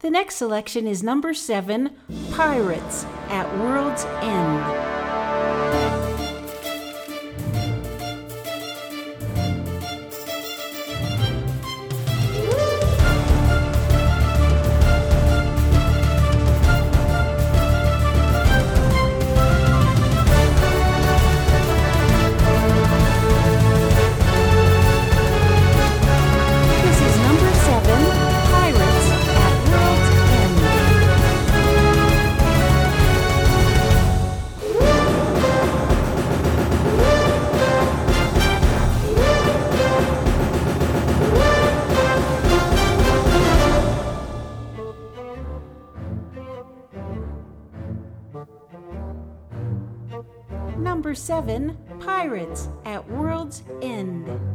The next selection is number 7, Pirates at World's End. Number 7, Pirates at World's End.